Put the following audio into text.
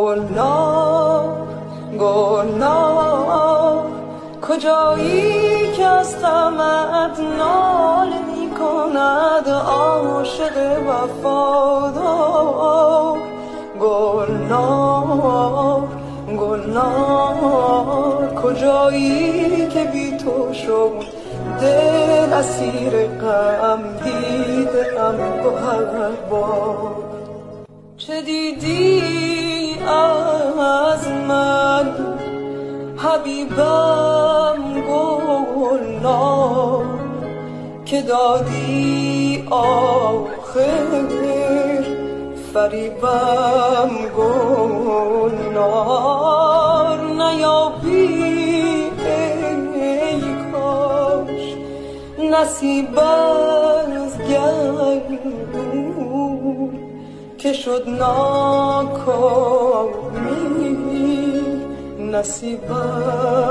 گلنار کجایی که از غمت ناله می کند عاشق وفادار. گلنار کجایی که بی تو شد دل اسیر غم دیدم گوهربار. چه دیدی از من حبیبم گلنار که دادی آخر فریبم گلنار. نیابی ای کاش نصیب از گردون که شد ناکامی نصیبم